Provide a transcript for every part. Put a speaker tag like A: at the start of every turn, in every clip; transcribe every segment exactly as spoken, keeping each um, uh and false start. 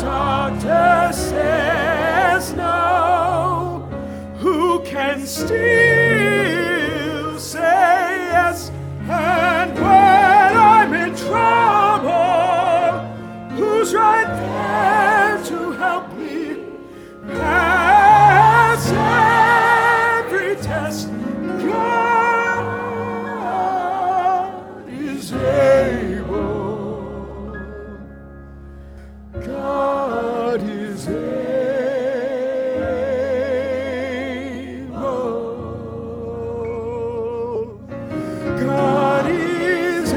A: doctor says no, who can still say yes? And when I'm in trouble, who's right there to help me pass every test? God is able. God is able. God is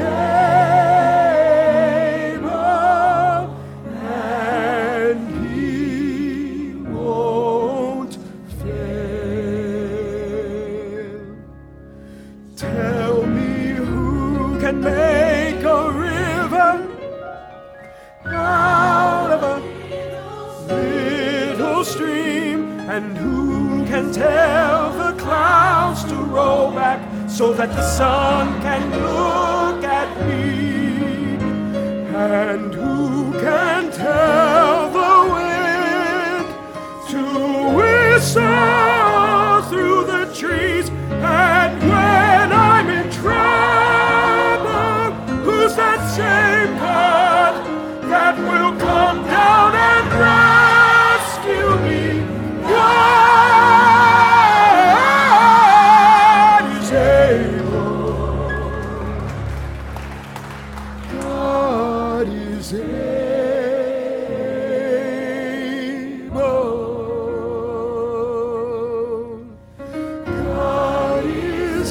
A: able, and He won't fail. Tell me who can make a river out of a little stream, and who can tell the clouds to roll back so that the sun can look at me, and who can tell the wind to whistle through the trees. And when I'm in trouble, who's that same God that will come down and rescue me? God is able. God is able. God is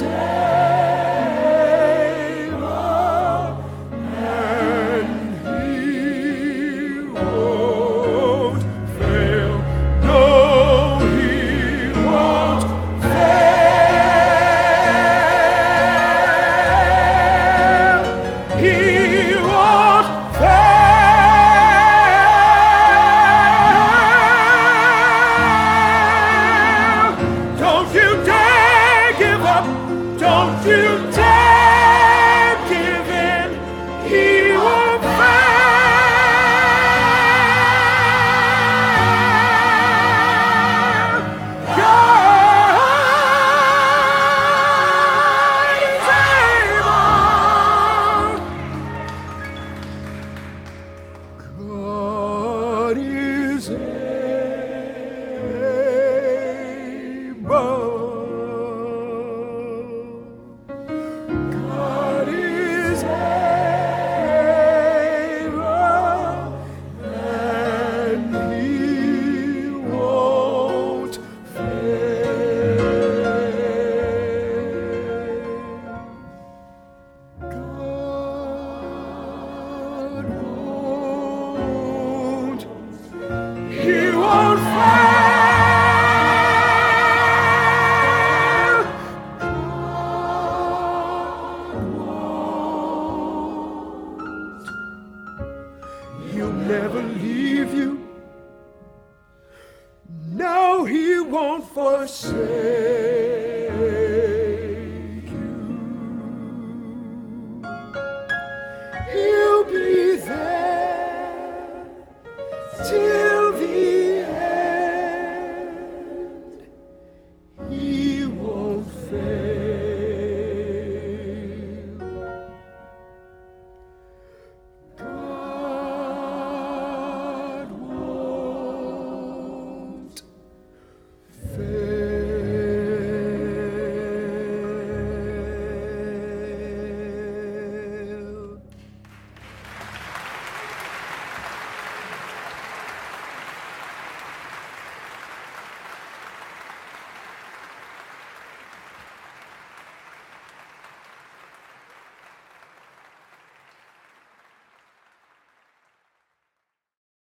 A: able, and He won't fail. No, He won't fail. He won't fail. Don't you dare give up. Don't you dare give in. He won't fail. God is able. God is able. God is able, and He won't fail. God won't. He won't fail. God won't. He'll never leave you. No, He won't forsake